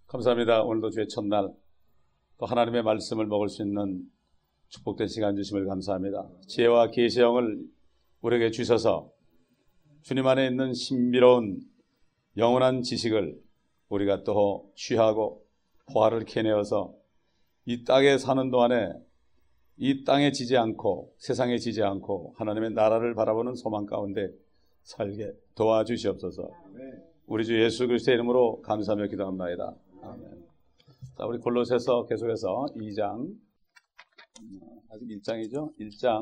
감사합니다. 오늘도 주의 첫날 또 하나님의 말씀을 먹을 수 있는 축복된 시간 주심을 감사합니다. 지혜와 계시의 영을 우리에게 주셔서 주님 안에 있는 신비로운 영원한 지식을 우리가 또 취하고 포화를 캐내어서 이 땅에 사는 동안에 이 땅에 지지 않고 세상에 지지 않고 하나님의 나라를 바라보는 소망 가운데 살게 도와주시옵소서. 우리 주 예수 그리스도의 이름으로 감사하며 기도합니다. 아멘. 자, 우리 골로새서 계속해서 2장, 아직 1장이죠? 1장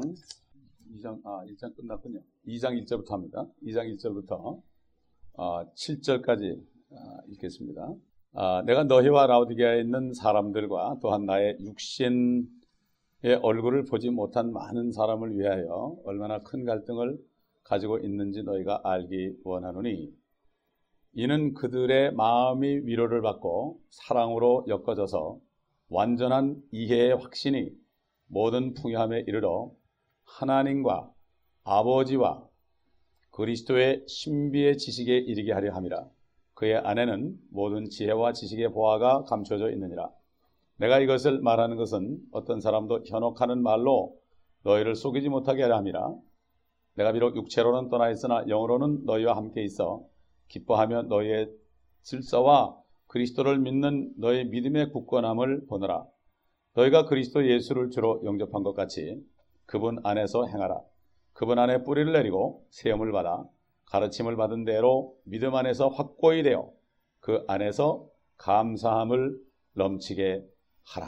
끝났군요. 2장 1절부터 합니다. 2장 1절부터 7절까지 읽겠습니다. 내가 너희와 라오디게아에 있는 사람들과 또한 나의 육신의 얼굴을 보지 못한 많은 사람을 위하여 얼마나 큰 갈등을 가지고 있는지 너희가 알기 원하노니, 이는 그들의 마음이 위로를 받고 사랑으로 엮어져서 완전한 이해의 확신이 모든 풍요함에 이르러 하나님과 아버지와 그리스도의 신비의 지식에 이르게 하려 함이라. 그의 안에는 모든 지혜와 지식의 보화가 감춰져 있느니라. 내가 이것을 말하는 것은 어떤 사람도 현혹하는 말로 너희를 속이지 못하게 하려 함이라. 내가 비록 육체로는 떠나 있으나 영으로는 너희와 함께 있어 기뻐하며 너희의 질서와 그리스도를 믿는 너희 믿음의 굳건함을 보느라. 너희가 그리스도 예수를 주로 영접한 것 같이 그분 안에서 행하라. 그분 안에 뿌리를 내리고 세움을 받아 가르침을 받은 대로 믿음 안에서 확고히 되어 그 안에서 감사함을 넘치게 하라.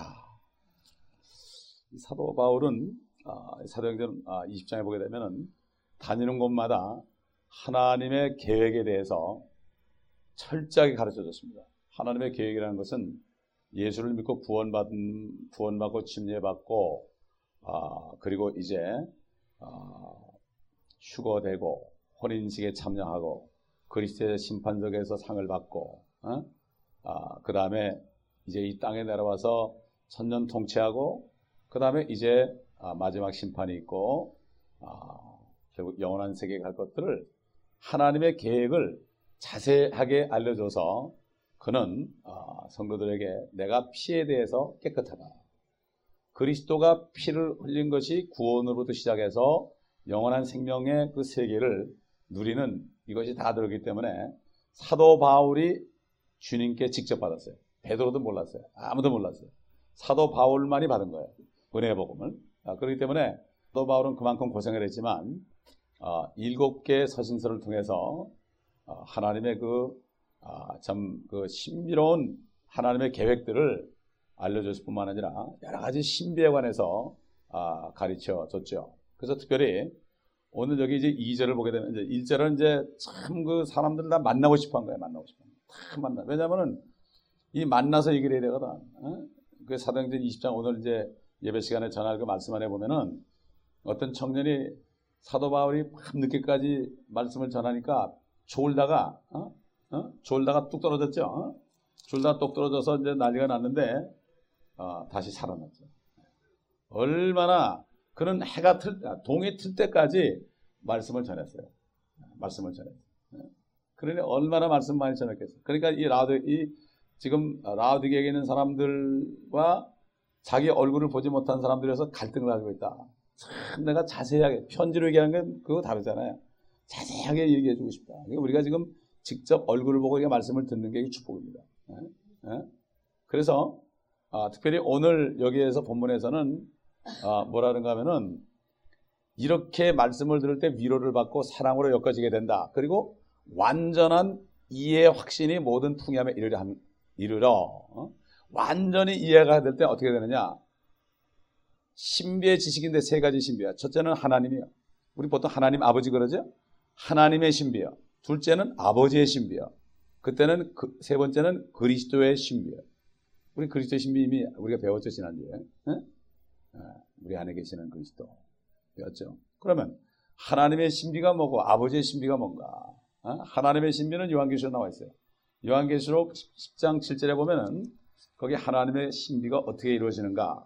사도 바울은 사도행전 20장에 보게 되면은 다니는 곳마다 하나님의 계획에 대해서 철저하게 가르쳐줬습니다. 하나님의 계획이라는 것은 예수를 믿고 구원받고 침례받고 그리고 이제 휴거되고 혼인식에 참여하고 그리스도의 심판석에서 상을 받고 그 다음에 이제 이 땅에 내려와서 천년 통치하고 그 다음에 이제 마지막 심판이 있고 결국 영원한 세계에 갈 것들을 하나님의 계획을 자세하게 알려줘서 그는 성도들에게 내가 피에 대해서 깨끗하다. 그리스도가 피를 흘린 것이 구원으로부터 시작해서 영원한 생명의 그 세계를 누리는 이것이 다 들었기 때문에 사도 바울이 주님께 직접 받았어요. 베드로도 몰랐어요. 아무도 몰랐어요. 사도 바울만이 받은 거예요. 은혜의 복음을. 그렇기 때문에 사도 바울은 그만큼 고생을 했지만 7개의 서신서를 통해서 하나님의 참 신비로운 하나님의 계획들을 알려줬을 뿐만 아니라 여러 가지 신비에 관해서 가르쳐 줬죠. 그래서 특별히 오늘 여기 이제 2절을 보게 되면 이제 1절은 이제 참 그 사람들 다 만나고 싶어 한 거예요. 만나고 싶어. 다 만나. 왜냐면은 이 만나서 얘기를 해야 되거든. 그 사도행전 20장 오늘 이제 예배 시간에 전할 그 말씀 안에 보면은 어떤 청년이 사도 바울이 밤 늦게까지 말씀을 전하니까 졸다가 뚝 떨어졌죠. 졸다가 뚝 떨어져서 이제 난리가 났는데 다시 살아났죠. 얼마나 그는 동이 틀 때까지 말씀을 전했어요. 말씀을 전했어요. 그러니 얼마나 말씀 많이 전했겠어요. 그러니까 지금 라오디게에 있는 사람들과 자기 얼굴을 보지 못한 사람들에서 갈등을 가지고 있다. 참 내가 자세하게 편지로 얘기하는 건 그거 다르잖아요. 자세하게 얘기해 주고 싶다. 그러니까 우리가 지금 직접 얼굴을 보고 이게 말씀을 듣는 게 축복입니다. 그래서 특별히 오늘 여기에서 본문에서는 뭐라는가 하면은 이렇게 말씀을 들을 때 위로를 받고 사랑으로 엮어지게 된다. 그리고 완전한 이해의 확신이 모든 풍요함에 이르러 완전히 이해가 될 때 어떻게 되느냐? 신비의 지식인데 세 가지 신비야. 첫째는 하나님이요. 우리 보통 하나님 아버지 그러죠? 하나님의 신비요. 둘째는 아버지의 신비요. 그때는 세 번째는 그리스도의 신비요. 우리 그리스도의 신비 이미 우리가 배웠죠, 지난주에. 우리 안에 계시는 그리스도 배웠죠. 그러면 하나님의 신비가 뭐고 아버지의 신비가 뭔가? 하나님의 신비는 요한계시록에 나와 있어요. 요한계시록 10장 7절에 보면은 거기 하나님의 신비가 어떻게 이루어지는가?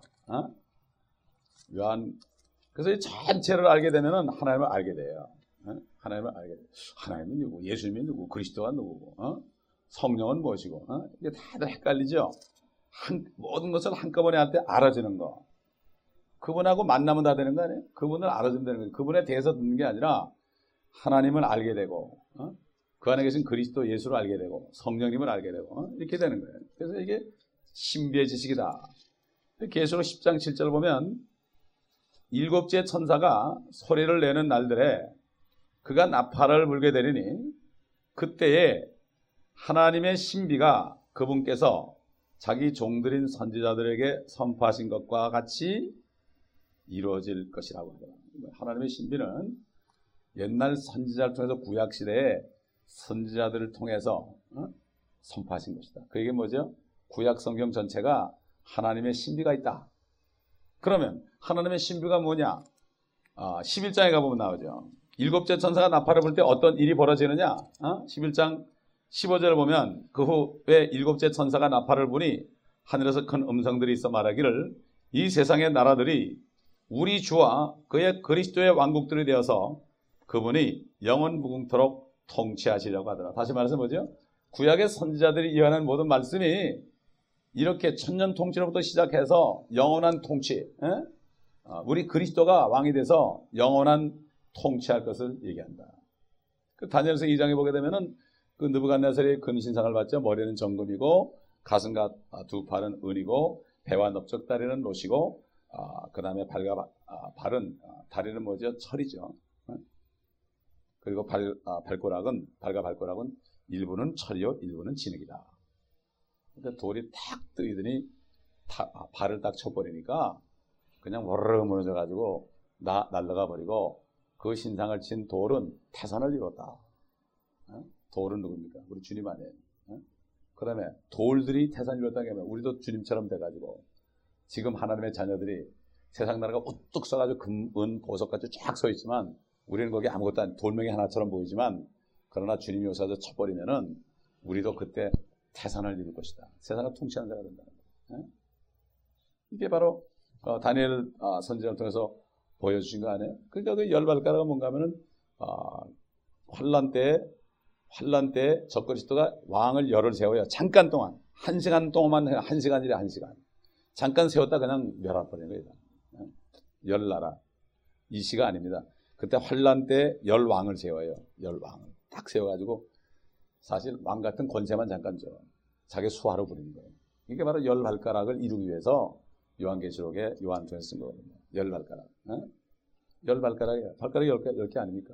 그래서 이 전체를 알게 되면은 하나님을 알게 돼요. 하나님을 알게 돼요. 하나님은 누구? 예수님이 누구? 그리스도가 누구고? 성령은 무엇이고, 이게 다들 헷갈리죠. 모든 것을 한꺼번에 할 때 알아주는 거. 그분하고 만나면 다 되는 거 아니에요? 그분을 알아준다는 거예요. 그분에 대해서 듣는 게 아니라 하나님을 알게 되고, 그 안에 계신 그리스도 예수를 알게 되고, 성령님을 알게 되고, 이렇게 되는 거예요. 그래서 이게 신비의 지식이다. 계시록 10장 7절을 보면 7째 천사가 소리를 내는 날들에 그가 나팔을 불게 되리니 그때에 하나님의 신비가 그분께서 자기 종들인 선지자들에게 선포하신 것과 같이 이루어질 것이라고 하더라. 하나님의 신비는 옛날 선지자를 통해서 구약시대에 선지자들을 통해서 선포하신 것이다. 그게 뭐죠? 구약성경 전체가 하나님의 신비가 있다. 그러면 하나님의 신비가 뭐냐? 11장에 가보면 나오죠. 7째 천사가 나팔을 불 때 어떤 일이 벌어지느냐? 11장 15절을 보면 그 후에 7째 천사가 나팔을 부니 하늘에서 큰 음성들이 있어 말하기를 이 세상의 나라들이 우리 주와 그의 그리스도의 왕국들이 되어서 그분이 영원 무궁토록 통치하시려고 하더라. 다시 말해서 뭐죠? 구약의 선지자들이 예언한 모든 말씀이 이렇게 천년 통치로부터 시작해서 영원한 통치, 우리 그리스도가 왕이 돼서 영원한 통치할 것을 얘기한다. 그 다니엘서 2장에 보게 되면은 그 느부갓네살이 금신상을 받죠. 머리는 정금이고 가슴과 두 팔은 은이고 배와 넓적 다리는 롯이고 그 다음에 다리는 뭐죠? 철이죠. 그리고 발과 발가락은 일부는 철이요 일부는 진흙이다. 근데 돌이 탁 뜨이더니 발을 딱 쳐버리니까 그냥 워르르 무너져가지고 날아가 버리고 그 신상을 친 돌은 태산을 이뤘다. 돌은 누굽니까? 우리 주님 안에. 그 다음에 돌들이 태산을 이뤘다는 게 우리도 주님처럼 돼가지고 지금 하나님의 자녀들이 세상 나라가 우뚝 서가지고 금, 은, 보석같이 쫙 서 있지만 우리는 거기 아무것도 아닌 돌멩이 하나처럼 보이지만 그러나 주님이 오셔서 쳐버리면은 우리도 그때 태산을 이룰 것이다. 세상을 통치하는 자가 된다는 거예요. 이게 바로 다니엘 선지자를 통해서 보여주신 거 아니에요? 그러니까 그 열 발가락은 뭔가 하면은 환란 때에 적그리스도가 왕을 열을 세워요. 잠깐 동안 1시간 동안만 해요. 1시간이래 1시간. 잠깐 세웠다 그냥 멸해버리는 거예요. 열 나라 이 시가 아닙니다. 그때 환란 때 열 왕을 세워요. 열 왕을 딱 세워가지고 사실 왕 같은 권세만 잠깐 줘. 자기 수하로 부리는 거예요. 이게 바로 열 발가락을 이루기 위해서 요한계시록에 요한통에서 쓴 거거든요. 열 발가락. 열 발가락이에요. 발가락이 10개 아닙니까?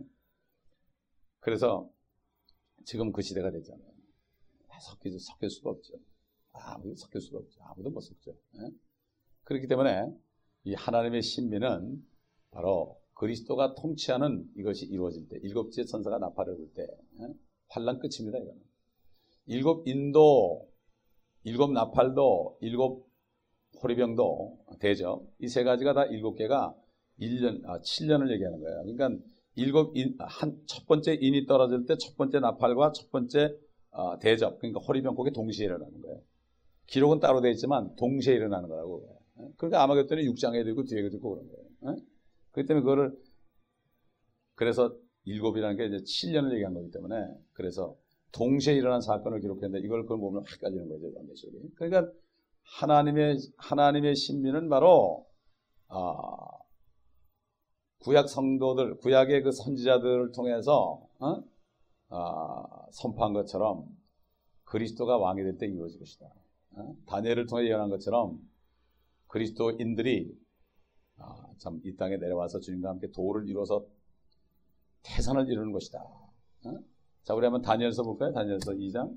그래서 지금 그 시대가 됐잖아요. 섞일 수가 없죠. 아무도 섞일 수가 없죠. 아무도 못 섞죠. 그렇기 때문에 이 하나님의 신비는 바로 그리스도가 통치하는 이것이 이루어질 때, 7째 천사가 나팔을 불 때, 환란 끝입니다. 이거는. 7 인도, 7 나팔도, 7 호리병도 대접, 이 세 가지가 다 7개가 7년을 얘기하는 거예요. 그러니까 첫 번째 인이 떨어질 때 첫 번째 나팔과 첫 번째 대접, 그러니까 호리병 그게 동시에 일어나는 거예요. 기록은 따로 되어 있지만 동시에 일어나는 거라고. 그러니까 아마겟돈이 6장에도 있고 뒤에도 있고 그런 거예요. 그렇기 때문에 그래서 7이라는 게 이제 7년을 얘기한 거기 때문에 그래서 동시에 일어난 사건을 기록했는데 이걸 그걸 보면 헷갈리는 거죠. 그러니까 하나님의 신비는 바로 구약 성도들, 구약의 그 선지자들을 통해서 선포한 것처럼 그리스도가 왕이 될 때 이루어질 것이다. 다니엘을 통해 예언한 것처럼 그리스도인들이 참 이 땅에 내려와서 주님과 함께 도를 이루어서 태산을 이루는 것이다. 자, 우리 한번 다니엘서 볼까요? 다니엘서 2장.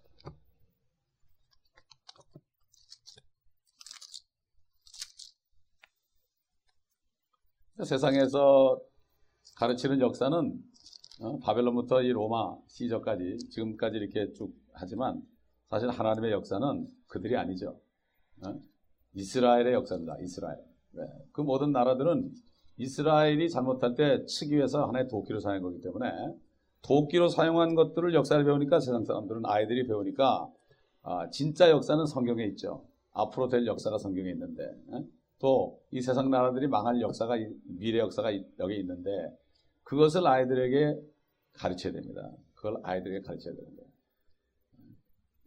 세상에서 가르치는 역사는 바벨론부터 이 로마 시저까지 지금까지 이렇게 쭉 하지만 사실 하나님의 역사는 그들이 아니죠. 이스라엘의 역사입니다. 이스라엘. 네. 그 모든 나라들은 이스라엘이 잘못할 때 치기 위해서 하나의 도끼로 사용한 거기 때문에 도끼로 사용한 것들을 역사를 배우니까 세상 사람들은 아이들이 배우니까 진짜 역사는 성경에 있죠. 앞으로 될 역사가 성경에 있는데 또 이 세상 나라들이 망할 역사가 미래 역사가 여기 있는데 그것을 아이들에게 가르쳐야 됩니다. 그걸 아이들에게 가르쳐야 되는 거예요.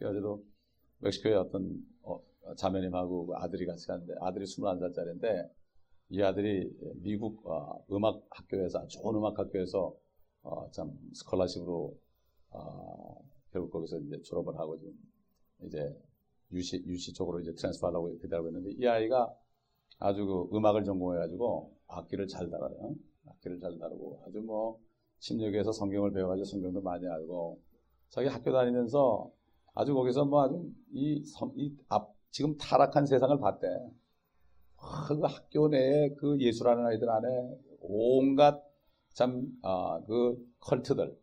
어제도 멕시코에 어떤 자매님하고 아들이 같이 갔는데 아들이 21살짜리인데 이 아들이 미국 음악 학교에서 좋은 음악 학교에서 참 스콜라십으로 결국 거기서 이제 졸업을 하고 지금 이제 유시 쪽으로 이제 트랜스퍼하려고 기다리고 있는데 이 아이가 아주 그 음악을 전공해가지고 악기를 잘 다뤄요. 악기를 잘 다루고 아주 뭐 심리학에서 성경을 배워가지고 성경도 많이 알고 자기 학교 다니면서 아주 거기서 뭐 아주 지금 타락한 세상을 봤대. 그 학교 내에 그 예술하는 아이들 안에 온갖 그 컬트들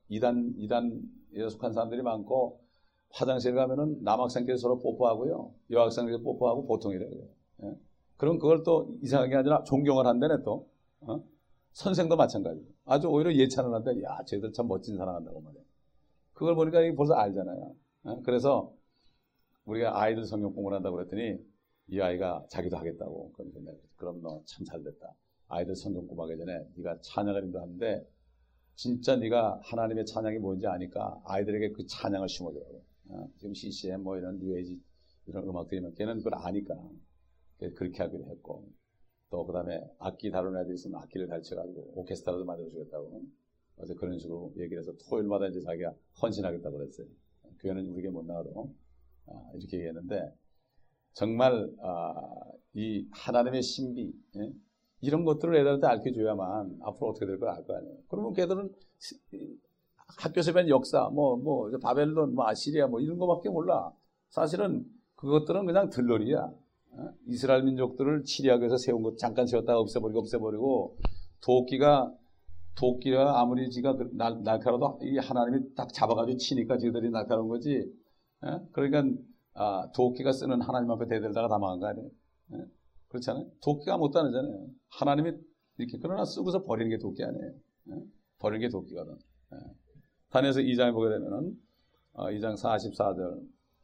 이단에 속한 사람들이 많고 화장실 가면은 남학생끼리 서로 뽀뽀하고요. 여학생끼리 뽀뽀하고 보통이래요. 예? 그럼 그걸 또 이상하게 아니라 존경을 한다네 또. 선생도 마찬가지고. 아주 오히려 예찬을 한다. 야, 쟤들 참 멋진 사랑한다고 말이야. 그걸 보니까 이게 벌써 알잖아요. 그래서 우리가 아이들 성경 공부를 한다고 그랬더니 이 아이가 자기도 하겠다고. 그럼 너 참 잘됐다. 아이들 성경 공부하기 전에 네가 찬양을 인도하는데 진짜 네가 하나님의 찬양이 뭔지 아니까 아이들에게 그 찬양을 심어주라고. 지금 CCM 뭐 이런 뉴에이지 이런 음악들이면 걔는 그걸 아니까 그렇게 하기로 했고 또 그 다음에 악기 다루는 애들이 있으면 악기를 가르쳐가지고 오케스트라도 만들어주겠다고 어제 그런 식으로 얘기를 해서 토요일마다 이제 자기가 헌신하겠다고 그랬어요. 교회는 우리에게 못 나와도 이렇게 얘기했는데 정말 이 하나님의 신비 이런 것들을 애들한테 알려줘야만 앞으로 어떻게 될 걸 알 거 아니에요. 그러면 걔들은 학교에서 배운 역사 뭐 바벨론 뭐 아시리아 뭐 이런 거밖에 몰라. 사실은 그것들은 그냥 들러리야. 이스라엘 민족들을 치리하기 위해서 세운 것 잠깐 세웠다가 없애버리고 도끼가 아무리 지가 날카로도 이 하나님이 딱 잡아가지고 치니까 지들이 날카로운 거지. 그러니까 도끼가 쓰는 하나님 앞에 대들다가 다 망한 거 아니에요. 그렇잖아요. 도끼가 못 다르잖아요. 하나님이 이렇게 그러나 쓰고서 버리는 게 도끼 아니에요. 버리는 게 도끼거든. 다니엘서 2장에 보게 되면은 2장 44절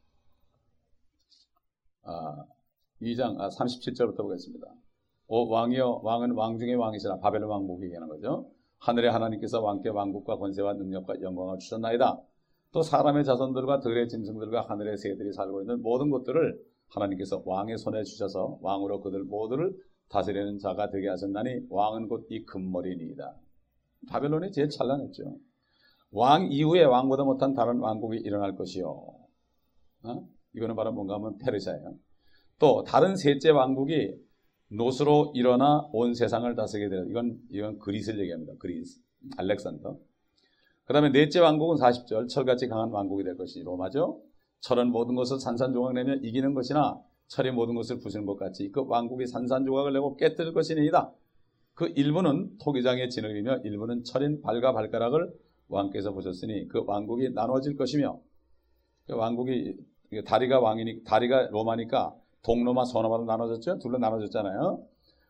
2장 37절부터 보겠습니다. 왕이여 왕은 왕 중의 왕이시라. 바벨론 왕국이 얘기하는 거죠. 하늘의 하나님께서 왕께 왕국과 권세와 능력과 영광을 주셨나이다. 또 사람의 자손들과 들의 짐승들과 하늘의 새들이 살고 있는 모든 것들을 하나님께서 왕의 손에 주셔서 왕으로 그들 모두를 다스리는 자가 되게 하셨나니 왕은 곧 이 금머리니이다. 바벨론이 제일 찬란했죠. 왕 이후에 왕보다 못한 다른 왕국이 일어날 것이요. 이거는 바로 뭔가 하면 페르시아예요. 또 다른 셋째 왕국이 노스로 일어나 온 세상을 다스리게 되는 이건 그리스를 얘기합니다. 그리스, 알렉산더. 그 다음에 넷째 왕국은 40절 철같이 강한 왕국이 될 것이 로마죠. 철은 모든 것을 산산조각내며 이기는 것이나 철이 모든 것을 부수는 것 같이 그 왕국이 산산조각을 내고 깨뜨릴 것이니이다. 그 일부는 토기장의 진흙이며 일부는 철인 발과 발가락을 왕께서 보셨으니 그 왕국이 나눠질 것이며 그 왕국이 다리가 로마니까 동로마 서로마로 나눠졌죠. 둘로 나눠졌잖아요.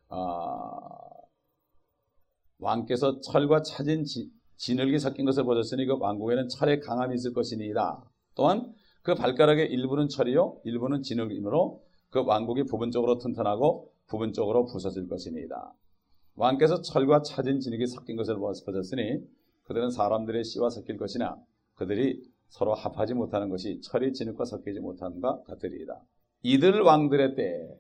왕께서 철과 차진 진흙이 섞인 것을 보셨으니 그 왕국에는 철의 강함이 있을 것이니이다. 또한 그 발가락의 일부는 철이요 일부는 진흙이므로 그 왕국이 부분적으로 튼튼하고 부분적으로 부서질 것이니이다. 왕께서 철과 차진 진흙이 섞인 것을 보셨으니 그들은 사람들의 씨와 섞일 것이나 그들이 서로 합하지 못하는 것이 철이 진흙과 섞이지 못하는 것 같으리이다. 이들 왕들의 때,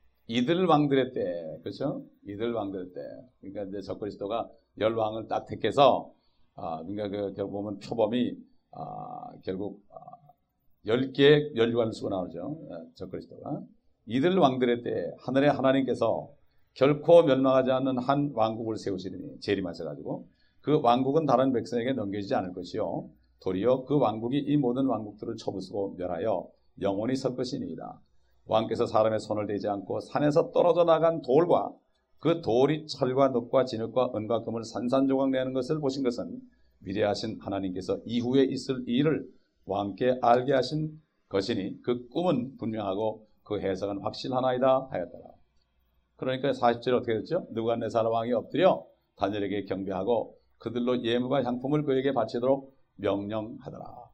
그렇죠? 이들 왕들의 때. 그러니까 이제 적그리스도가 10왕을 딱 택해서, 그러니까 결국 보면 표범이, 결국, 10개의 연류관을 쓰고 나오죠. 적그리스도가. 이들 왕들의 때, 하늘의 하나님께서 결코 멸망하지 않는 한 왕국을 세우시리니, 재림하셔가지고, 그 왕국은 다른 백성에게 넘겨지지 않을 것이요. 도리어 그 왕국이 이 모든 왕국들을 쳐부수고 멸하여 영원히 설 것이니이다. 왕께서 사람의 손을 대지 않고 산에서 떨어져 나간 돌과 그 돌이 철과 늪과 진흙과 은과 금을 산산조각 내는 것을 보신 것은 위대하신 하나님께서 이후에 있을 일을 왕께 알게 하신 것이니 그 꿈은 분명하고 그 해석은 확실하나이다 하였더라. 그러니까 40절에 어떻게 됐죠? 느부갓네살 왕이 엎드려 다니엘에게 경배하고 그들로 예물과 향품을 그에게 바치도록 명령하더라.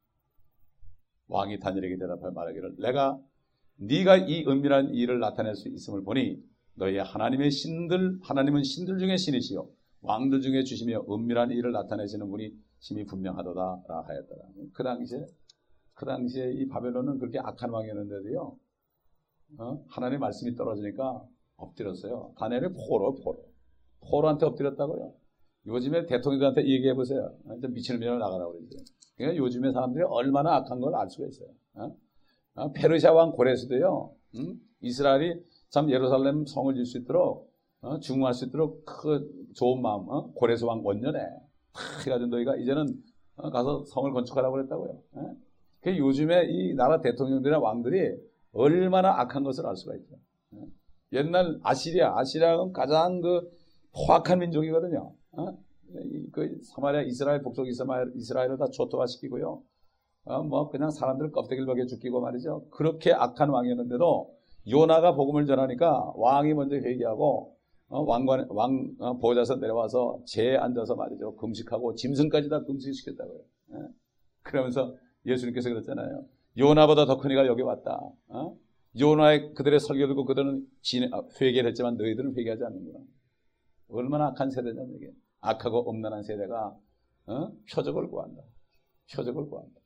왕이 다니엘에게 대답하여 말하기를 네가 이 은밀한 일을 나타낼 수 있음을 보니 너희의 하나님은 신들 중에 신이시요 왕들 중에 주시며 은밀한 일을 나타내시는 분이 심히 분명하도다 하였더라. 그 당시에 그 당시에 이 바벨론은 그렇게 악한 왕이었는데도요, 하나님의 말씀이 떨어지니까 엎드렸어요. 다니엘이 포로한테 엎드렸다고요. 요즘에 대통령들한테 얘기해 보세요. 미친놈이라고 나가라고 그러죠. 그러니까 요즘에 사람들이 얼마나 악한 걸 알 수가 있어요. 페르시아 왕 고레스도요, 이스라엘이 참 예루살렘 성을 질 수 있도록, 중흥할 수 있도록 그 좋은 마음, 고레스 왕 원년에 탁 해가지고 너희가 이제는 가서 성을 건축하라고 그랬다고요. 그 요즘에 이 나라 대통령들이나 왕들이 얼마나 악한 것을 알 수가 있죠. 옛날 아시리아는 가장 그 포악한 민족이거든요. 그 사마리아 이스라엘 북쪽 이스라엘을 다 초토화시키고요. 뭐 그냥 사람들 껍데기를 먹여 죽이고 말이죠. 그렇게 악한 왕이었는데도 요나가 복음을 전하니까 왕이 먼저 회개하고 왕 보좌에서 내려와서 재에 앉아서 말이죠. 금식하고 짐승까지 다 금식시켰다고요. 그러면서 예수님께서 그랬잖아요. 요나보다 더 큰 이가 여기 왔다. 요나의 그들의 설교를 듣고 그들은 회개를 했지만 너희들은 회개하지 않는구나. 얼마나 악한 세대냐는 얘기예요. 악하고 엄란한 세대가 표적을 구한다. 표적을 구한다.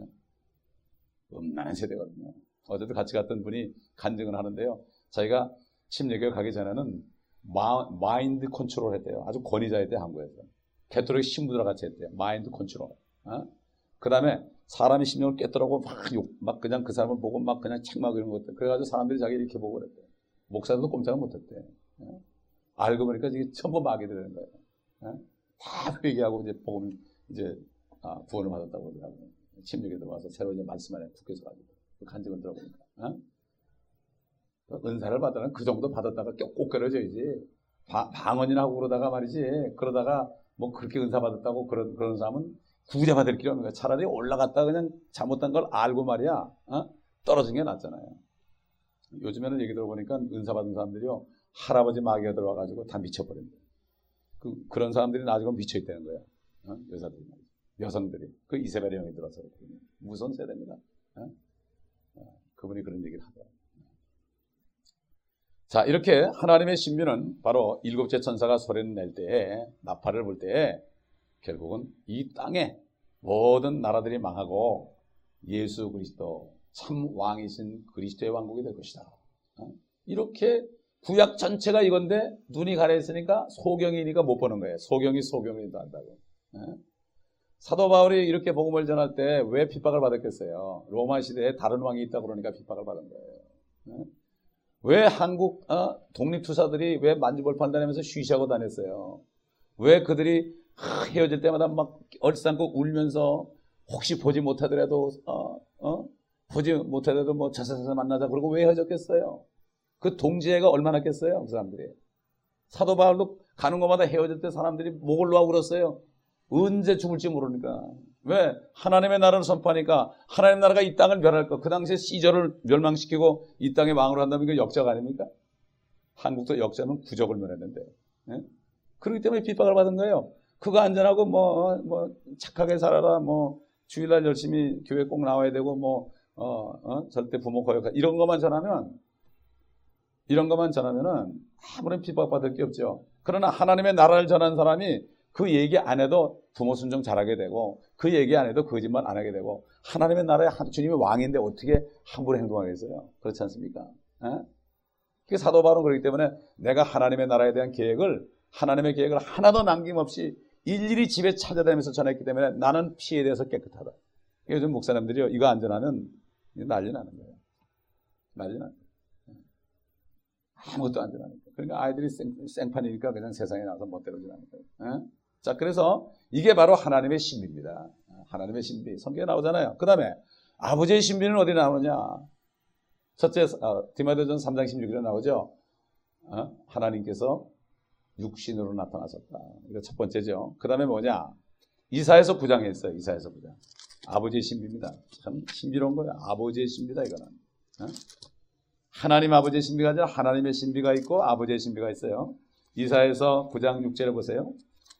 엄란한 세대거든요. 어제도 같이 갔던 분이 간증을 하는데요. 자기가 침례교회 가기 전에는 마인드 컨트롤 했대요. 아주 권위자였대요. 한국에서. 개토릭 신부들과 같이 했대요. 마인드 컨트롤. 그 다음에 사람의 심령을 깼더라고 막 그냥 그 사람을 보고 막 그냥 책막 이런 것들. 그래가지고 사람들이 자기 이렇게 보고 그랬대요. 목사들도 꼼짝을 못했대. 알고 보니까 이게 전부 마귀 되는 거예요. 다 회개하고 이제 복음 이제 구원을 받았다고 그러더라고요. 침례교회 들어와서 새로 이제 말씀 안에 국회에서 가지고 간증을 들어보니까. 은사를 받으면 그 정도 받았다가 꼭 끊어져야지. 방언이나 하고 그러다가 말이지. 그러다가 뭐 그렇게 은사 받았다고 그런 사람은 구제받을 필요 없는 거야. 차라리 올라갔다 그냥 잘못한 걸 알고 말이야. 떨어진 게 낫잖아요. 요즘에는 얘기 들어보니까 은사 받은 사람들이요. 할아버지 마귀가 들어와가지고 다 미쳐버린다. 그런 사람들이 나중에 미쳐있다는 거야. 여자들이. 여성들이. 그 이세벨의 형이 들어서. 무서운 세대입니다. 그분이 그런 얘기를 하더라고요. 자, 이렇게 하나님의 신비는 바로 일곱째 천사가 소리를 낼 때에, 나팔을 불 때에 결국은 이 땅에 모든 나라들이 망하고 예수 그리스도 참 왕이신 그리스도의 왕국이 될 것이다. 이렇게 구약 전체가 이건데 눈이 가려있으니까 소경이니까 못 보는 거예요. 소경이도 한다고. 사도 바울이 이렇게 복음을 전할 때 왜 핍박을 받았겠어요? 로마 시대에 다른 왕이 있다고 그러니까 핍박을 받은 거예요. 왜 한국 독립투사들이 왜 만주벌판 다니면서 쉬쉬하고 다녔어요? 왜 그들이 헤어질 때마다 막 얼싸안고 울면서 혹시 보지 못하더라도 뭐 자사자사 만나자 그러고 왜 헤어졌겠어요? 그 동지애가 얼마나 했겠어요? 그 사람들이. 사도 바울도 가는 곳마다 헤어질 때 사람들이 목을 놓아 울었어요. 언제 죽을지 모르니까. 왜? 하나님의 나라를 선포하니까 하나님의 나라가 이 땅을 멸할 것. 그 당시에 시저를 멸망시키고 이 땅에 왕으로 한다면 이거 역사가 아닙니까? 한국도 역사는 구적을 멸했는데. 그렇기 때문에 핍박을 받은 거예요. 그거 안전하고 뭐 착하게 살아라. 뭐 주일날 열심히 교회 꼭 나와야 되고 절대 부모 거역하 이런 것만 전하면은 아무런 핍박받을 게 없죠. 그러나 하나님의 나라를 전한 사람이 그 얘기 안 해도 부모 순종 잘하게 되고 그 얘기 안 해도 거짓말 안 하게 되고 하나님의 나라에 주님이 왕인데 어떻게 함부로 행동하겠어요? 그렇지 않습니까? 그 사도 바울은 그렇기 때문에 내가 하나님의 나라에 대한 하나님의 계획을 하나도 남김없이 일일이 집에 찾아다니면서 전했기 때문에 나는 피에 대해서 깨끗하다. 요즘 목사님들이요 이거 안 전하면 난리 나는 거예요. 난리 나는 거예요. 아무것도 안 전하니까. 그러니까 아이들이 생판이니까 그냥 세상에 나와서 멋대로 전하는 거예요. 자, 그래서 이게 바로 하나님의 신비입니다. 하나님의 신비. 성경에 나오잖아요. 그 다음에 아버지의 신비는 어디 나오느냐? 첫째, 디모데전 3장 16절에 나오죠. 하나님께서 육신으로 나타나셨다. 이거 첫 번째죠. 그 다음에 뭐냐? 이사야서 9장에 있어요. 이사야서 9장. 아버지의 신비입니다. 참 신비로운 거예요. 아버지의 신비다, 이거는. 하나님 아버지의 신비가 아니라 하나님의 신비가 있고 아버지의 신비가 있어요. 이사야서 9장 6절에 보세요.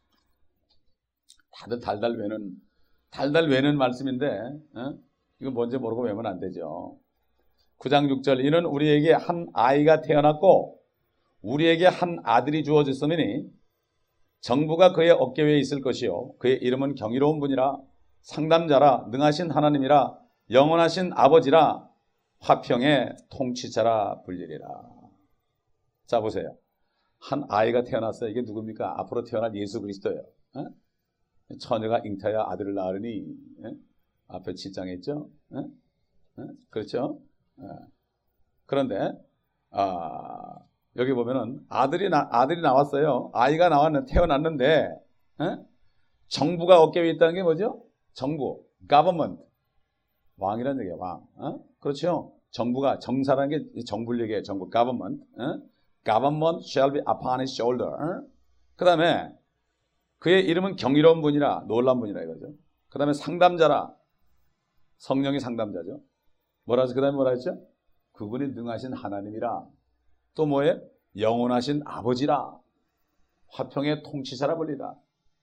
다들 달달 외는 말씀인데 이거 뭔지 모르고 외우면 안 되죠. 9장 6절 이는 우리에게 한 아이가 태어났고 우리에게 한 아들이 주어졌으니 정부가 그의 어깨 위에 있을 것이요 그의 이름은 경이로운 분이라 상담자라 능하신 하나님이라 영원하신 아버지라 화평의 통치자라 불리리라. 자 보세요. 한 아이가 태어났어요. 이게 누굽니까? 앞으로 태어날 예수 그리스도예요. 처녀가 잉타야 아들을 낳으니 앞에 7장에 있죠. 그렇죠? 그런데 여기 보면은 아들이 나왔어요. 아이가 태어났는데 정부가 어깨 위에 있다는 게 뭐죠? 정부, government, 왕이라는 얘기야, 왕. 그렇죠? 정부가 정사라는 게 정부를 얘기해요. 정부, government. Government shall be upon his shoulder. 그 다음에 그의 이름은 경이로운 분이라, 놀라운 분이라 이거죠. 그 다음에 상담자라, 성령이 상담자죠. 그 다음에 뭐라 했죠? 그분이 능하신 하나님이라. 또 뭐예요? 영원하신 아버지라. 화평의 통치자라 불리라.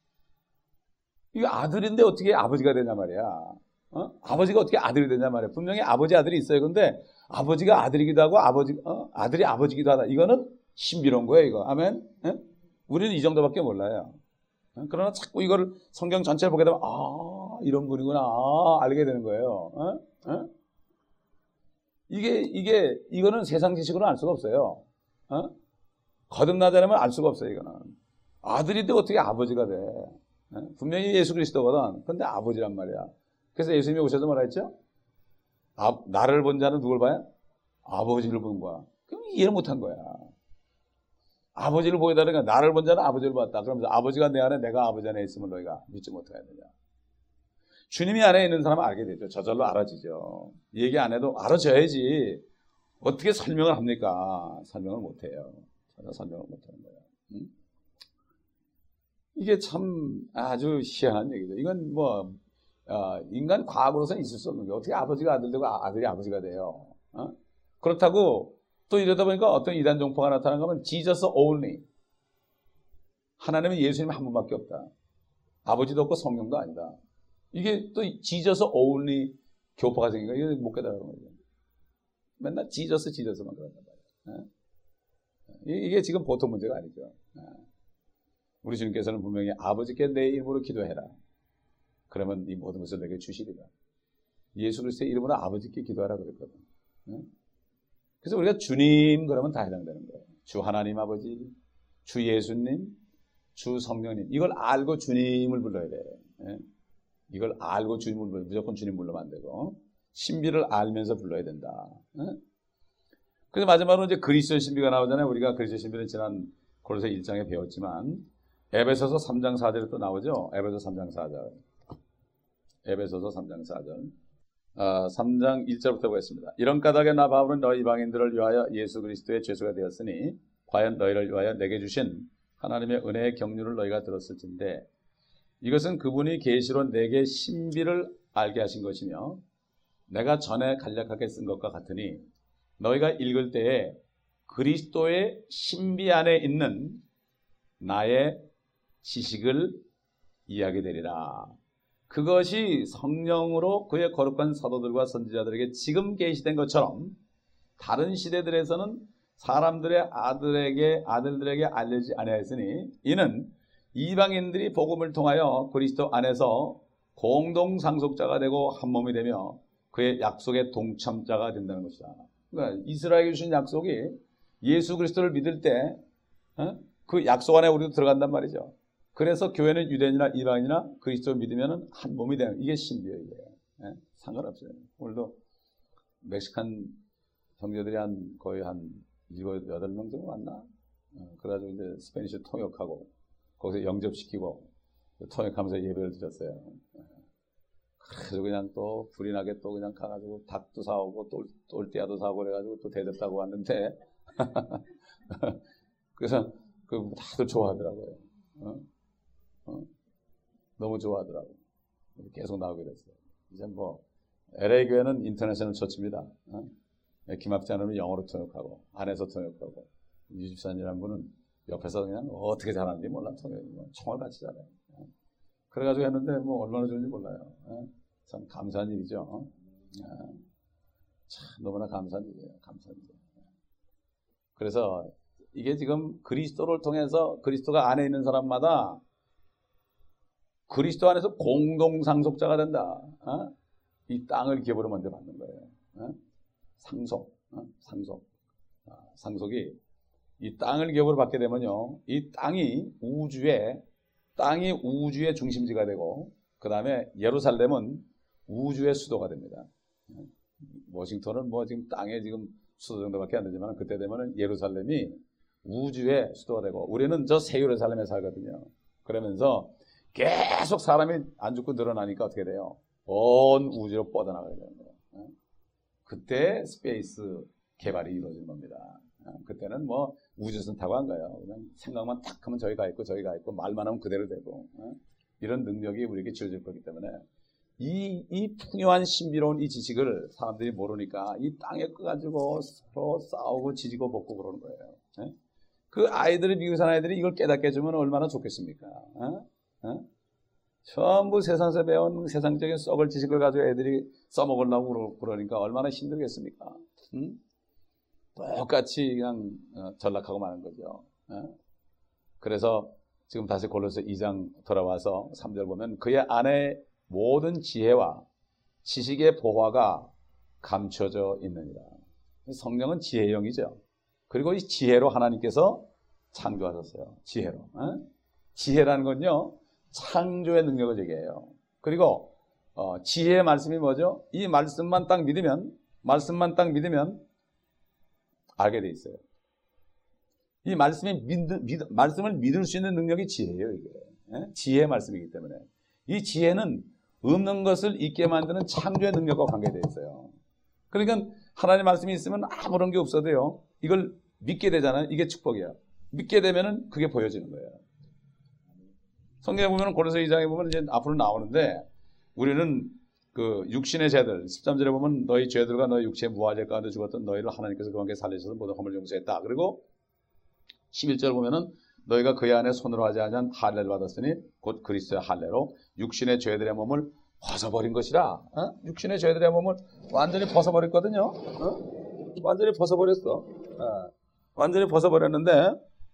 이거 아들인데 어떻게 아버지가 되냐 말이야. 아버지가 어떻게 아들이 되냐 말이야. 분명히 아버지 아들이 있어요. 근데 아버지가 아들이기도 하고 아들이 아버지기도 하다. 이거는 신비로운 거예요. 이거. 아멘. 우리는 이 정도밖에 몰라요. 그러나 자꾸 이거를 성경 전체를 보게 되면 이런 분이구나 알게 되는 거예요. 이거는 세상 지식으로는 알 수가 없어요. 거듭나지 않으면 알 수가 없어요. 이거는 아들인데 어떻게 아버지가 돼? 분명히 예수 그리스도거든. 근데 아버지란 말이야. 그래서 예수님이 오셔서 뭐라 했죠? 나를 본 자는 누굴 봐요? 아버지를 본 거야. 그럼 이해를 못한 거야. 아버지를 보여달라니까 나를 본 자는 아버지를 봤다. 그러면서 아버지가 내 안에 내가 아버지 안에 있으면 너희가 믿지 못하겠느냐. 주님이 안에 있는 사람은 알게 되죠. 저절로 알아지죠. 얘기 안 해도 알아져야지. 어떻게 설명을 합니까? 설명을 못해요. 전혀 설명을 못하는 거예요. 이게 참 아주 희한한 얘기죠. 이건 인간 과학으로서는 있을 수 없는 거예요. 어떻게 아버지가 아들 되고 아들이 아버지가 돼요. 그렇다고 또 이러다 보니까 어떤 이단 종파가 나타난 거면 Jesus only. 하나님은 예수님 한 분밖에 없다. 아버지도 없고 성령도 아니다. 이게 또 Jesus only 교파가 생긴 거예요. 이거 못 깨달은 거죠. 맨날 지저스만 그런단 말이에요. 이게 지금 보통 문제가 아니죠. 우리 주님께서는 분명히 아버지께 내 이름으로 기도해라. 그러면 이 모든 것을 내게 주시리라. 예수 그리스도의 이름으로 아버지께 기도하라 그랬거든. 그래서 우리가 주님 그러면 다 해당되는 거예요. 주 하나님 아버지, 주 예수님, 주 성령님. 이걸 알고 주님을 불러야 돼요. 이걸 알고 주님을 불러야 돼. 무조건 주님 불러면 안 되고 신비를 알면서 불러야 된다. 그래서 마지막으로 이제 그리스도의 신비가 나오잖아요. 우리가 그리스도의 신비는 지난 고린도서 1장에 배웠지만 에베소서 3장 4절에 또 나오죠. 에베소서 3장 4절. 에베소서 3장 4절. 3장 1절부터 보겠습니다. 이런 까닭에 나 바울은 너희 이방인들을 위하여 예수 그리스도의 죄수가 되었으니 과연 너희를 위하여 내게 주신 하나님의 은혜의 경륜을 너희가 들었을진데 이것은 그분이 계시로 내게 신비를 알게 하신 것이며 내가 전에 간략하게 쓴 것과 같으니 너희가 읽을 때에 그리스도의 신비 안에 있는 나의 지식을 이해하게 되리라. 그것이 성령으로 그의 거룩한 사도들과 선지자들에게 지금 계시된 것처럼 다른 시대들에서는 사람들의 아들들에게 알려지지 아니하였으니 이는 이방인들이 복음을 통하여 그리스도 안에서 공동 상속자가 되고 한 몸이 되며 그의 약속의 동참자가 된다는 것이다. 그러니까 이스라엘에 주신 약속이 예수 그리스도를 믿을 때 그 약속 안에 우리도 들어간단 말이죠. 그래서 교회는 유대인이나 이방인이나 그리스도를 믿으면 한 몸이 되는 이게 신비예요. 이게. 상관없어요. 오늘도 멕시칸 형제들이 거의 한 7, 8명 정도 왔나? 그래가지고 이제 스페니쉬 통역하고 거기서 영접시키고 통역하면서 예배를 드렸어요. 그래서 그냥 또 불이 나게 또 그냥 가가지고 닭도 사오고 똘띠아도 사오고 그래가지고 또 대접하고 왔는데 그래서 다들 좋아하더라고요. 너무 좋아하더라고요. 계속 나오게 됐어요. 이제 LA 교회는 인터내셔널 처치입니다. 기막지 않으면 영어로 통역하고 안에서 통역하고 유집사님이라는 분은 옆에서 그냥 어떻게 잘하는지 몰라. 총알 같이 잘해요. 그래가지고 했는데 얼마나 좋은지 몰라요. 참 감사한 일이죠. 참 너무나 감사한 일이에요. 감사한 일. 그래서 이게 지금 그리스도를 통해서 그리스도가 안에 있는 사람마다 그리스도 안에서 공동상속자가 된다. 이 땅을 기업으로 먼저 받는 거예요. 어? 상속, 상속. 상속이 이 땅을 기업으로 받게 되면요, 이 땅이 우주의 중심지가 되고, 그 다음에 예루살렘은 우주의 수도가 됩니다. 워싱턴은 뭐 지금 땅에 지금 수도 정도밖에 안 되지만, 그때 되면은 예루살렘이 우주의 수도가 되고, 우리는 저 새 예루살렘에 살거든요. 그러면서 계속 사람이 안 죽고 늘어나니까 어떻게 돼요? 온 우주로 뻗어나가게 되는 거예요. 그때 스페이스 개발이 이루어진 겁니다. 그때는 뭐 우주선 타고 한 거예요. 그냥 생각만 딱 하면 저기 가 있고 저기 가 있고 말만 하면 그대로 되고, 이런 능력이 우리에게 주어질 거기 때문에 이 풍요한 신비로운 이 지식을 사람들이 모르니까 이 땅에 가지고 서로 싸우고 지지고 볶고 그러는 거예요. 그 아이들이, 미국 사는 아이들이 이걸 깨닫게 해주면 얼마나 좋겠습니까? 전부 세상에서 배운 세상적인 썩을 지식을 가지고 애들이 써먹으려고 그러니까 얼마나 힘들겠습니까? 똑같이 그냥 전락하고 마는 거죠. 그래서 지금 다시 골로새 2장 돌아와서 3절 보면 그의 안에 모든 지혜와 지식의 보화가 감춰져 있느니라. 성령은 지혜형이죠. 그리고 이 지혜로 하나님께서 창조하셨어요. 지혜로. 지혜라는 건요, 창조의 능력을 얘기해요. 그리고 지혜의 말씀이 뭐죠? 이 말씀만 딱 믿으면 알게 돼 있어요. 이 말씀을 믿을 수 있는 능력이 지혜예요, 이게. 지혜의 말씀이기 때문에. 이 지혜는 없는 것을 있게 만드는 창조의 능력과 관계되어 있어요. 그러니까 하나님의 말씀이 있으면 아무런 게 없어도요, 이걸 믿게 되잖아요. 이게 축복이야. 믿게 되면은 그게 보여지는 거예요. 성경에 보면 골로새 2장에 보면 이제 앞으로 나오는데, 우리는 그 육신의 죄들, 13절에 보면 너희 죄들과 너희 육체의 무화죄 가운데 죽었던 너희를 하나님께서 그와 함께 살리셔서 모든 허물 용서했다. 그리고 11절 보면은 너희가 그의 안에 손으로 하지 아니한 할례를 받았으니 곧 그리스도의 할례로 육신의 죄들의 몸을 벗어버린 것이라. 육신의 죄들의 몸을 완전히 벗어버렸거든요. 완전히 벗어버렸어. 완전히 벗어버렸는데,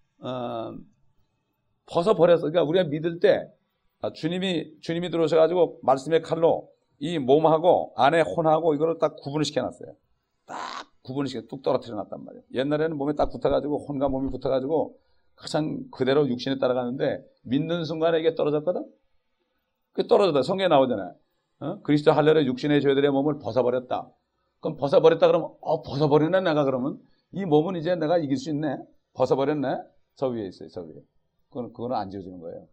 벗어버렸어. 그러니까 우리가 믿을 때 주님이 들어오셔가지고 말씀의 칼로 이 몸하고 안에 혼하고 이거를 딱 구분을 시켜놨어요. 딱 구분을 시켜 뚝 떨어뜨려 놨단 말이에요. 옛날에는 몸에 딱 붙어가지고 혼과 몸이 붙어가지고 가장 그대로 육신에 따라가는데, 믿는 순간에 이게 떨어졌거든. 그 떨어졌다. 성경에 나오잖아요. 그리스도 할례로 육신의 죄들의 몸을 벗어버렸다. 그럼 벗어버렸다 그러면 벗어버렸네 내가. 그러면 이 몸은 이제 내가 이길 수 있네. 벗어버렸네. 저 위에 있어요. 저 위에. 그거는 안 지워지는 거예요.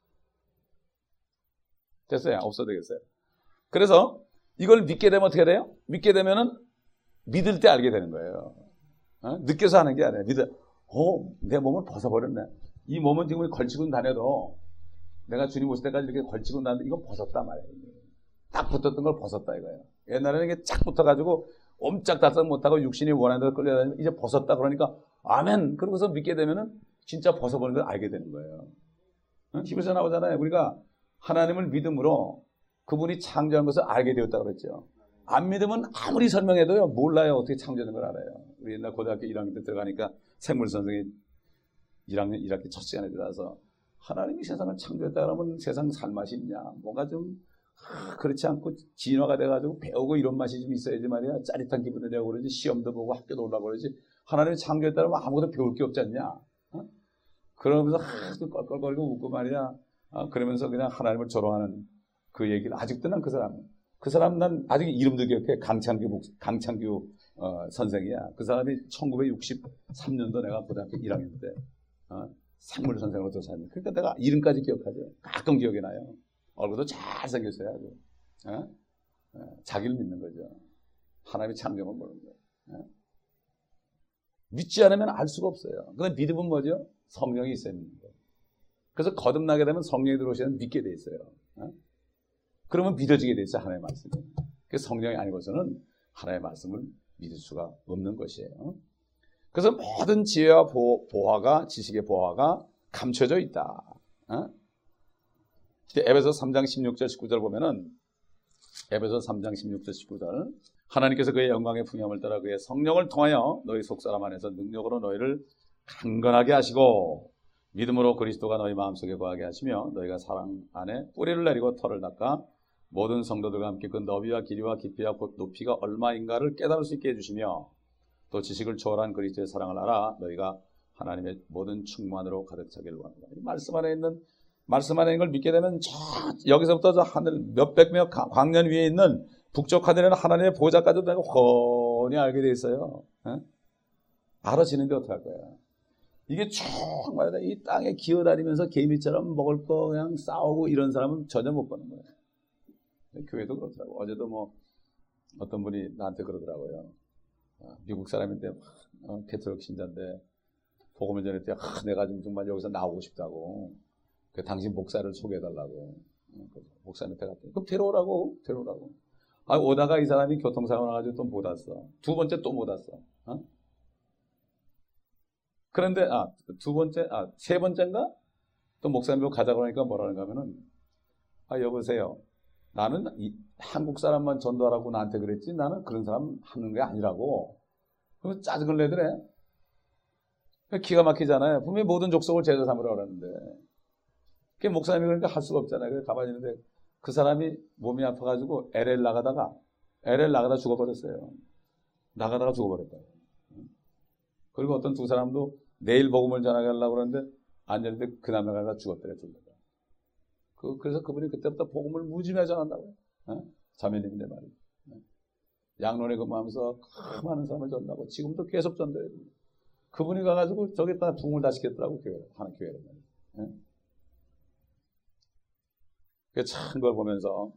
됐어요? 없어도 되겠어요? 그래서 이걸 믿게 되면 어떻게 돼요? 믿게 되면은 믿을 때 알게 되는 거예요. 느껴서 하는 게 아니라 내 몸을 벗어버렸네. 이 몸은 지금 걸치고 다녀도 내가 주님 오실 때까지 이렇게 걸치고 다녔는데 이건 벗었다 말이에요. 딱 붙었던 걸 벗었다 이거예요. 옛날에는 이게 쫙 붙어가지고 옴짝달싹 못하고 육신이 원하는 대로 끌려다니면 이제 벗었다 그러니까 아멘. 그러고서 믿게 되면은 진짜 벗어버린 걸 알게 되는 거예요. 히브리서 나오잖아요. 우리가 하나님을 믿음으로 그분이 창조한 것을 알게 되었다고 그랬죠. 안 믿으면 아무리 설명해도요, 몰라요. 어떻게 창조된 걸 알아요. 우리 옛날 고등학교 1학년 때 들어가니까 생물 선생이 1학기 첫 시간에 들어와서 하나님이 세상을 창조했다 그러면 세상 살 맛이 있냐. 뭔가 좀 그렇지 않고 진화가 돼가지고 배우고 이런 맛이 좀 있어야지 말이야. 짜릿한 기분이 되고 그러지. 시험도 보고 학교도 올라가고 그러지. 하나님이 창조했다 그러면 아무것도 배울 게 없지 않냐. 그러면서 껄껄거리고 웃고 말이야. 그러면서 그냥 하나님을 조롱하는 그 얘기를 아직도 난 그 사람 난 아직 이름도 기억해. 강창규 선생이야. 그 사람이 1963년도 내가 고등학교 1학년 때 생물 선생으로 들어왔는데, 그러니까 내가 이름까지 기억하죠. 가끔 기억이 나요. 얼굴도 잘생겼어요. 아주. 자기를 믿는 거죠. 하나님의 창조만 보는 거예요. 믿지 않으면 알 수가 없어요. 근데 믿음은 뭐죠? 성령이 있어야 믿는 거예요. 그래서 거듭나게 되면 성령이 들어오시면 믿게 돼 있어요. 그러면 믿어지게 돼 있어요. 하나님의 말씀이. 그래서 성령이 아니고서는 하나님의 말씀을 믿을 수가 없는 것이에요. 그래서 모든 지혜와 보화가, 지식의 보화가 감춰져 있다. 에베소 3장 16절 19절 보면은, 에베소 3장 16절 19절, 하나님께서 그의 영광의 풍요함을 따라 그의 성령을 통하여 너희 속사람 안에서 능력으로 너희를 강건하게 하시고 믿음으로 그리스도가 너희 마음속에 거하게 하시며 너희가 사랑 안에 뿌리를 내리고 털을 닦아 모든 성도들과 함께 그 너비와 길이와 깊이와 높이가 얼마인가를 깨달을 수 있게 해주시며 또 지식을 초월한 그리스도의 사랑을 알아 너희가 하나님의 모든 충만으로 가득 차기를 원한다. 이 말씀 안에 있는 걸 믿게 되면 여기서부터 저 하늘 몇백 명 광년 위에 있는 북쪽 하늘에는 하나님의 보좌까지도 내가 훤히 알게 돼 있어요. 알아지는데 어떡할 거야. 이게 정말 이 땅에 기어다니면서 개미처럼 먹을 거 그냥 싸우고 이런 사람은 전혀 못 보는 거예요. 교회도 그렇더라고. 어제도 뭐 어떤 분이 나한테 그러더라고요. 미국 사람인데 캐톨릭 신자인데 복음을 전할 때 내가 좀 정말 여기서 나오고 싶다고. 당신 목사를 소개해달라고. 목사님한테 갔더니 그럼 데려오라고. 오다가 이 사람이 교통사고 나가지고 또 못 왔어. 두 번째 또 못 왔어. 그런데 세 번째인가? 또 목사님 가자고 하니까 뭐라는가 하면은 여보세요. 나는 한국 사람만 전도하라고 나한테 그랬지 나는 그런 사람 하는 게 아니라고. 그러면 짜증을 내더래. 기가 막히잖아요. 분명히 모든 족속을 제자 삼으라고 그러는데 그게 목사님이 그러니까 할 수가 없잖아요. 그래서 가만히 있는데 그 사람이 몸이 아파가지고 LA 나가다가 죽어버렸어요. 나가다가 죽어버렸다. 그리고 어떤 두 사람도 내일 복음을 전하게 하려고 그러는데 안 되는데 그 남자가 죽었더래. 그래서 그분이 그때부터 복음을 무지하게 전한다고요. 자매님인데 말이에요. 양론에 근무하면서 많은 사람을 전하고 지금도 계속 전도해요. 그분이 가가지고 저기다가 붕을 다 시켰더라고. 하나 교회를. 참 그걸 보면서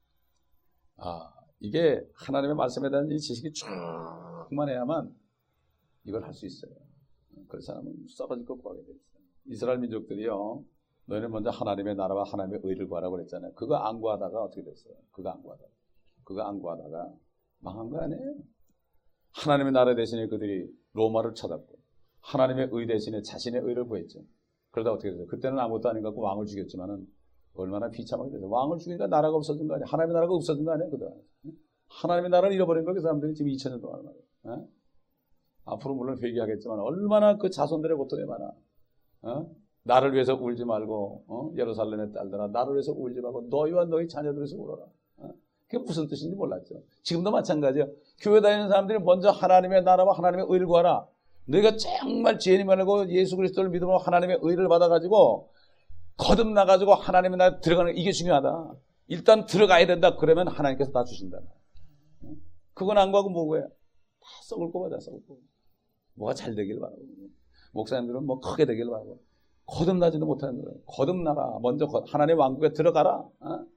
이게 하나님의 말씀에 대한 이 지식이 충만해야만 이걸 할 수 있어요. 그렇지 않으면 썩어질 것 구하게 돼 있어요. 이스라엘 민족들이요. 너희는 먼저 하나님의 나라와 하나님의 의를 구하라고 그랬잖아요. 그거 안 구하다가 어떻게 됐어요? 그거 안 구하다가 망한 거 아니에요? 하나님의 나라 대신에 그들이 로마를 쳐잡고 하나님의 의 대신에 자신의 의를 구했죠. 그러다 어떻게 됐어요? 그때는 아무것도 아닌 것 같고 왕을 죽였지만은 얼마나 비참하게 됐어요. 왕을 죽이니까 나라가 없어진 거 아니에요? 하나님의 나라가 없어진 거 아니에요? 그들 하나님의 나라를 잃어버린 거예요. 그 사람들이 지금 2000년 동안 말이에요. 앞으로 물론 회개하겠지만 얼마나 그 자손들의 고통이 많아. 나를 위해서 울지 말고 예루살렘의 딸들아 나를 위해서 울지 말고 너희와 너희 자녀들을 위해서 울어라. 그게 무슨 뜻인지 몰랐죠. 지금도 마찬가지예요. 교회 다니는 사람들이 먼저 하나님의 나라와 하나님의 의를 구하라. 너희가 정말 죄인이 많고 예수 그리스도를 믿음으로 하나님의 의를 받아가지고 거듭나가지고 하나님의 나라에 들어가는 게 이게 중요하다. 일단 들어가야 된다. 그러면 하나님께서 다 주신다. 그건 안 구하고 뭐고요? 다 썩을 거다. 썩을 거. 뭐가 잘 되길 바라고. 목사님들은 뭐 크게 되길 바라고. 거듭나지도 못하는 거예요. 거듭나라. 먼저 하나님의 왕국에 들어가라.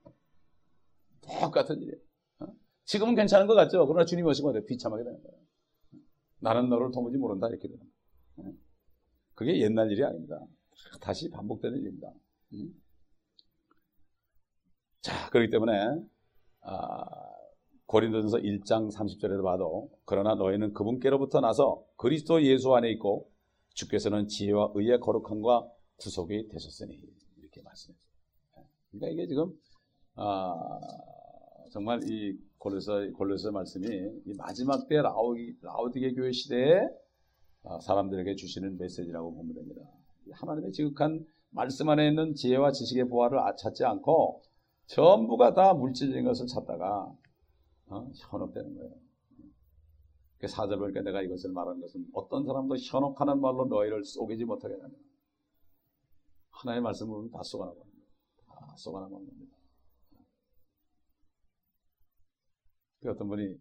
똑같은 일이에요. 지금은 괜찮은 것 같죠? 그러나 주님이 오시면 어때요? 비참하게 되는 거예요. 나는 너를 도무지 모른다. 이렇게 되는 거예요. 그게 옛날 일이 아닙니다. 다시 반복되는 일입니다. 자, 그렇기 때문에 고린도전서 1장 30절에도 봐도 그러나 너희는 그분께로부터 나서 그리스도 예수 안에 있고 주께서는 지혜와 의의 거룩함과 구속이 되셨으니 이렇게 말씀했어요. 그러니까 이게 지금 정말 이 골로새 말씀이 이 마지막 때 라오디게 교회 시대에 사람들에게 주시는 메시지라고 보면 됩니다. 하나님의 지극한 말씀 안에 있는 지혜와 지식의 보화를 찾지 않고 전부가 다 물질적인 것을 찾다가 현혹되는 거예요. 4절 보니까 내가 이것을 말하는 것은 어떤 사람도 현혹하는 말로 너희를 속이지 못하게 하는 하나님의 말씀을 다 쏘가나고 다 쏘가나고 합니다. 어떤 분이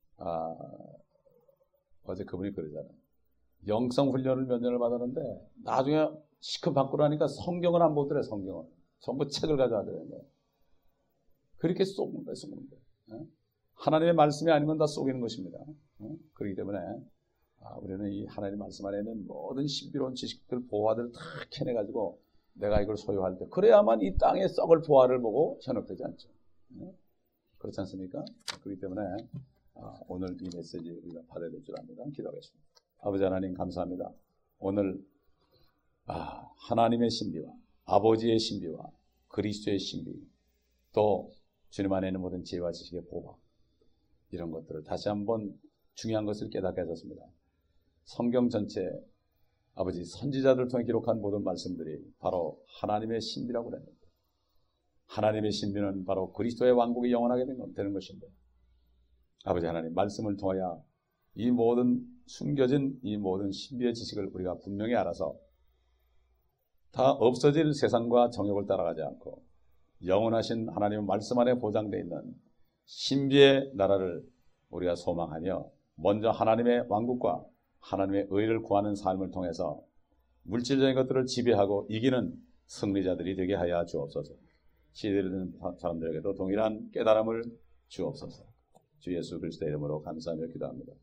어제 그분이 그러잖아요. 영성 훈련을 몇 년을 받았는데 나중에 시큰 밖으로 하니까 성경을 안 보더래. 성경을 전부 책을 가져와더래요. 그렇게 쏘는 거예요. 하나님의 말씀이 아니면 다 쏘이는 것입니다. 그렇기 때문에 우리는 이 하나님의 말씀 안에 있는 모든 신비로운 지식들, 보화들을 다 캐내가지고 내가 이걸 소유할 때 그래야만 이 땅에 썩을 보화를 보고 현혹되지 않죠. 그렇지 않습니까? 그렇기 때문에 오늘 이 메시지 우리가 받아야 될 줄 압니다. 기도하겠습니다. 아버지 하나님 감사합니다. 오늘 하나님의 신비와 아버지의 신비와 그리스도의 신비 또 주님 안에 있는 모든 지혜와 지식의 보화 이런 것들을 다시 한번 중요한 것을 깨닫게 하셨습니다. 성경 전체 아버지 선지자들을 통해 기록한 모든 말씀들이 바로 하나님의 신비라고 그랬는데 하나님의 신비는 바로 그리스도의 왕국이 영원하게 되는 것인데, 아버지 하나님, 말씀을 통하여 이 모든 숨겨진 이 모든 신비의 지식을 우리가 분명히 알아서 다 없어질 세상과 정욕을 따라가지 않고 영원하신 하나님의 말씀 안에 보장되어 있는 신비의 나라를 우리가 소망하며 먼저 하나님의 왕국과 하나님의 의를 구하는 삶을 통해서 물질적인 것들을 지배하고 이기는 승리자들이 되게 하여 주옵소서. 시대를 듣는 사람들에게도 동일한 깨달음을 주옵소서. 주 예수 그리스도의 이름으로 감사하며 기도합니다.